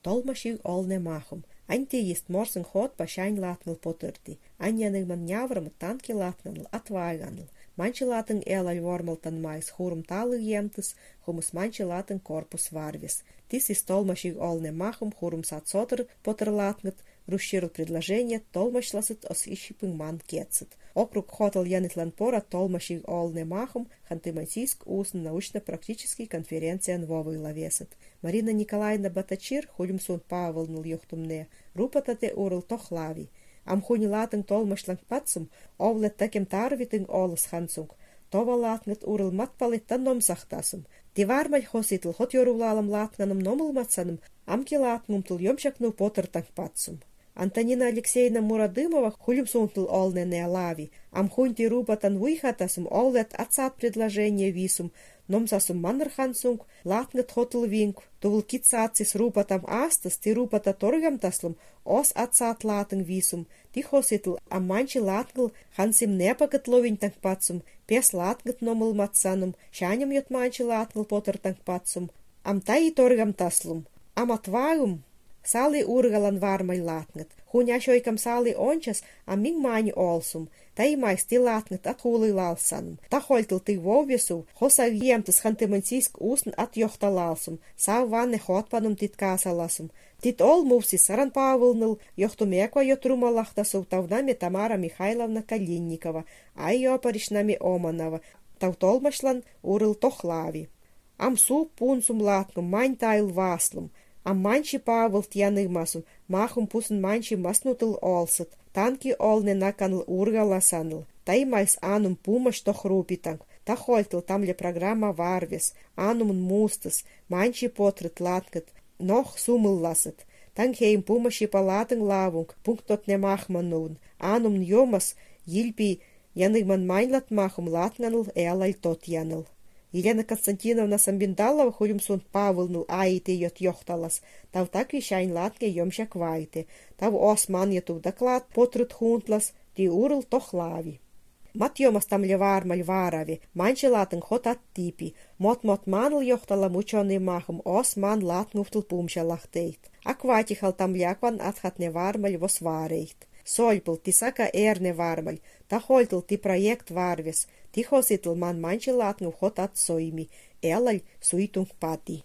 Tolmašig olne machum. Anti jest morsen hot pašain latnel poturti. Anjanig man njavram tanki latnel atvaiganel. Manči laten elal vormaltan mais hurum talig jemtis, humus manči laten korpus varvis. Тис is tolmašig olne machum hurum sat sotr potur latnet, руширл предложение, толмашласет ос ищипын ман кетсет. Округ хотел янитлан пора толмашиг олне махум хантымансийск устно научно-практический конференция Новый лавесет. Марина Николаевна Батачир хулюмсун павылныл юхтумне, рупатате урыл тохлави. Амхуни латын толмашлан патсум, овлет такем тарвитын олыс хансунг. Това латнет урыл матпалеттан номсахтасум. Тивармаль хоситл хот yorulалам латнаным номылматсаным, амки латнумтыл йомшакну потыртан патсум. Антонина Алексеевна Мурадымова хулюмсунтл олне неалави, амхунти рупатан вуйхатасум олет ацат предложение висум, номсасум маннерхансунг, латнет хотл винг, тувл кицацис рупатам астас, ти рупата торгамтаслум, ос ацат латын висум, ти хоситл амманчи латнгл хансим непагат ловинтанг патсум, пес латнгат номыл матсанум, шаням йот манчи латнгл потыртанг патсум, амтай торгамтаслум, аматвагум, Сали ургалан вармай латнет. Хуняшойкам сали ончас, а мing маани олсum. Tai maisti latnet at huuli lalsanum. Ta hoiltil ti voviesu, hosa viemtas hantimansiisk uusn at johta lalsum. Saa vanne hotpanum tit kaasalasum. Tit ol muvsis saran paavulnul, johtu mekva jot rumalahtasu tavnami Tamara Mikhailovna Kalinnikova, aijo parishnami Omanova, tav tolmašlan uril tohlaavi. Am suu punsum latnum maintail vaaslum. Am manchi paavult janigmasum, mahum pusun manchi masnutul olsat, tanki olne nakanl urgalasanl, tai mais anum pumaš toch rūpitang, ta hoiltil tamle programma varvis, anum mūstas, manchi potrit latkat, noch sumul lasat, tang heim pumaši palatang lavung, punktot ne mahmanun, anum jomas, jilpi janigman mainlat mahum latnanl elal tot janl. Елена Константиновна Самбиндалова хулюмсун павылнул аите йот йохталас, тав так вишайн латке йомшак вайте, тав осман ятув доклад потрут хунтлас, ти урл тохлави. Мат йомас там левармаль варави, манчи латын хотат типи, мот манл йохтала мучоный махом, осман латнуфтл пумша лахтейт. Акватихал там лякван атхатне вармаль вос варейт. Сольпл тисака эрне вармаль, та хойтл ти проект варвес, ти хоситл ман манчи латнув хотат сойми, элаль суитунг пати.